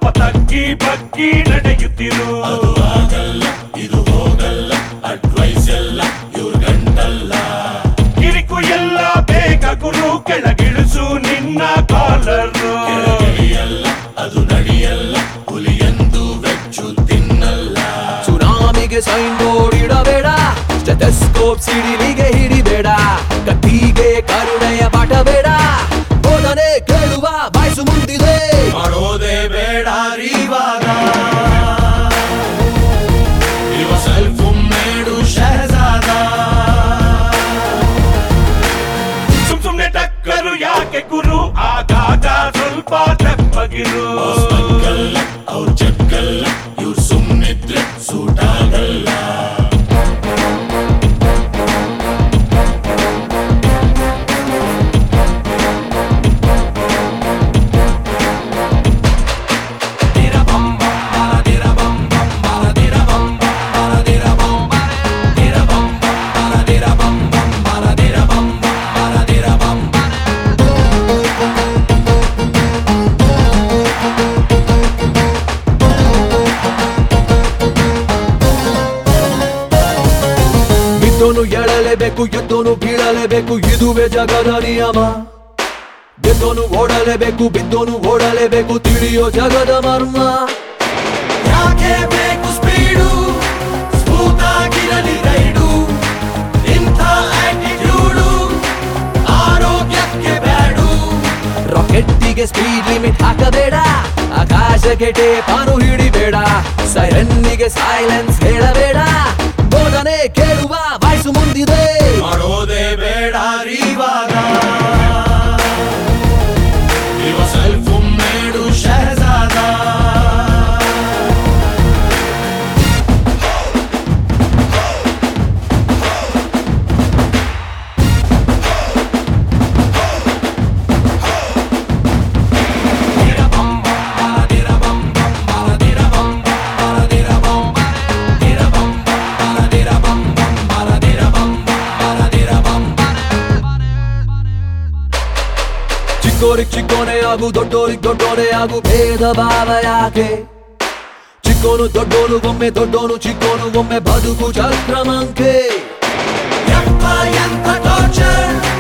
ತಗ್ಗಿ ಬಗ್ಗಿ ನಡೆಯುತ್ತಿರು. ಅದು ಆಗಲ್ಲ ಇದು ಹೋಗಲ್ಲ ಅಡ್ವೈಸ್ ಎಲ್ಲ ಇವ್ರ ಗಂಟಲ್ಲ. ಕಿರಿಕು ಎಲ್ಲ ಬೇಗ ಗುರು ಕೆಳಗಿಳಿಸು ನಿನ್ನ ಕಾಲರು. ಕೆಳಗಿಳಿಯಲ್ಲ ಅದು ನಡೆಯಲ್ಲ ಹುಲಿಯಂದು ವೆಚ್ಚು ತಿನ್ನಲ್ಲ. ಸುನಾಮಿಗೆ ಸೈನ್ ಬೋರ್ಡ್ ಇಡಬೇಡ, ಸ್ಟೆಥೋಸ್ಕೋಪ್ ಸಿಡಿಲಿಗೆ ಹಿಡಿಬೇಡ, ಕತ್ತಿಗೆ ಕರುಣೆಯ ಪಾಠ ಬೇಡ, ಬೋಧನೆ ಕೇಳುವ ಬಾಯ್ಸು ಮುಂದಿದೆ. ಮಾಡೋದೇ ಬೇಡ ಇವಾಗ ಇವ ಸೆಲ್ಫ್ ಮೇಡು ಶಹಜಾದ. ಸುಮ್ನೆ ಟಕ್ಕರು ಯಾಕೆ ಗುರು, ಆಗಾಗ ಸ್ವಲ್ಪ ತೆಪ್ಪಗಿರು. ಅವ್ರ ಜಗ್ಗಲ್ಲ ಇವ್ರು ಸುಮ್ನಿದ್ರೆ ಸೂಟ್ ಆಗಲ್ಲ. ಬಿದ್ದೋನು ಎಳಲೇಬೇಕು, ಎದ್ದೋನು ಬೀಳಲೇಬೇಕು, ಇದುವೇ ಜಗದ ನಿಯಮ. ಗೆದ್ದೋನು ಓಡಲೇಬೇಕು, ಬಿದ್ದೋನು ಓಡಲೇಬೇಕು, ತಿಳಿಯೋ ಜಗದ ಮರ್ಮ. ಯಾಕೆ ಬೇಕು ಸ್ಪೀಡು, ಸ್ಮೂತ್ ಆಗಿರಲಿ ರೈಡು, ಇಂಥ ಆಟಿಟ್ಯೂಡು ಆರೋಗ್ಯಕ್ಕೆ ಬ್ಯಾಡು. ರಾಕೆಟ್ಟಿಗೆ ಸ್ಪೀಡ್ ಲಿಮಿಟ್ ಹಾಕಬೇಡ, ಆಕಾಶಕ್ಕೆ ಟೇಪಾನು ಹಿಡಿಬೇಡ, ಸೈರನ್ನಿಗೆ ಸೈಲೆನ್ಸ್ ಹೇಳಬೇಡ, ಬೋಧನೆ ಕೇಳುವ ವಾಯ್ಸು ಮುಂದಿದೆ. ಮಾಡೋದೇ ಬೇಡ ಇವಾಗ ಇವ ಸೆಲ್ಫ್ ಮೇಡು ಶಹಜಾದ. ಚಿಕ್ಕೋರಿಗೆ ಚಿಕ್ಕೋನೆ ಆಗು, ದೊಡ್ಡೋರಿಗೆ ದೊಡ್ಡೋನೆ ಆಗು, ಭೇದ ಭಾವ ಯಾಕೆ? ಚಿಕ್ಕೋನು ದೊಡ್ಡೋನು ಒಮ್ಮೆ, ದೊಡ್ಡೋನು ಚಿಕ್ಕೋನು ಒಮ್ಮೆ, ಬದುಕು ಚಕ್ರಮಂಕೆ. ಯಪ್ಪ ಎಂಥ ಟಾರ್ಚರ್